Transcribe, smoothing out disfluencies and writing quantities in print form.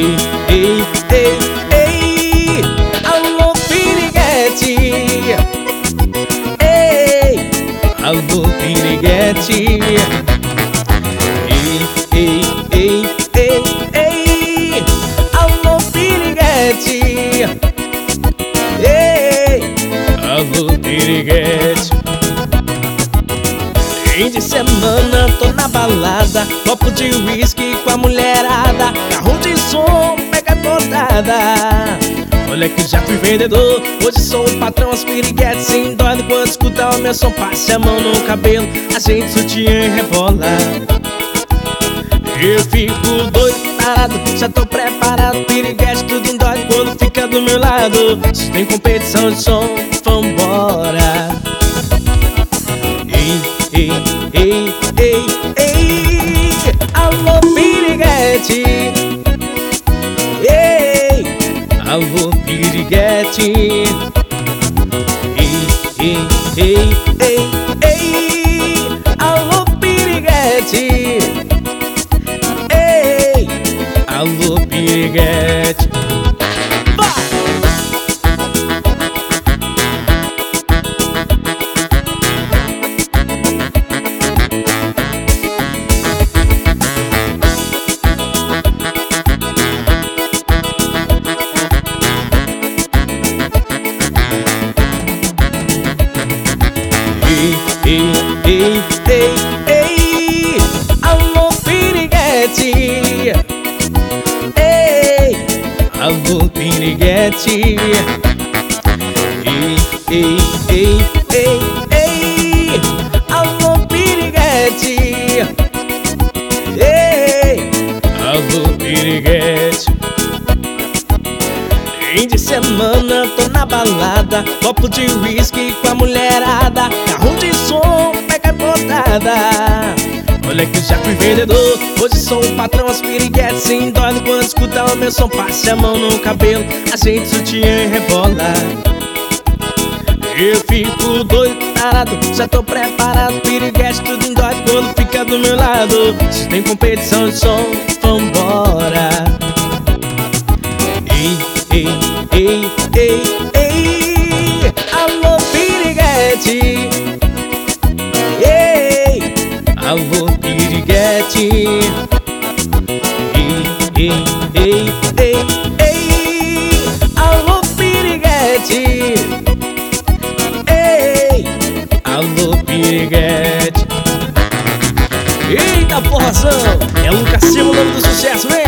Ei, ei, ei, ei, alô piriguete. Ei, alô piriguete. Ei, ei, ei, ei, ei, alô piriguete. Ei, alô piriguete. Fim de semana tô na balada, copo de whisky com a mulherada, carro de som, pega botada. Olha que já fui vendedor, hoje sou o patrão. As piriguetes se endoidam quando escutar o meu som. Passe a mão no cabelo, a gente sutiã e rebola. Eu fico doido, tarado, já tô preparado. Piriguete tudo endoide quando fica do meu lado. Se tem competição de som, vambora. Ei, ei, ei, ei, ei, alô piriguete. Ei, alô piriguete. Ei, ei, ei, ei, ei, alô piriguete. Ei, alô piriguete. Ei, ei, ei, ei, alô piriguete. Ei, alô piriguete. Ei, ei, ei, ei, ei, alô piriguete. Ei, alô piriguete. Fim de semana tô na balada, copo de whisky com a mulherada, carro de som, pega botada. Olha que já fui vendedor, hoje sou o patrão. As piriguetes se endoidam quando escutar o meu som. Passe a mão no cabelo, a gente sutiã e rebola. Eu fico doido, tarado, já tô preparado. Piriguete tudo endoide quando fica do meu lado. Se tem competição de som, vambora. Ei, ei, ei, ei, ei, alô piriguete. Ei, alô piriguete. Ei, ei, ei, ei, ei, alô piriguete. Ei, alô piriguete. Eita porrazão, é Lucas Silva, o nome do sucesso, vem!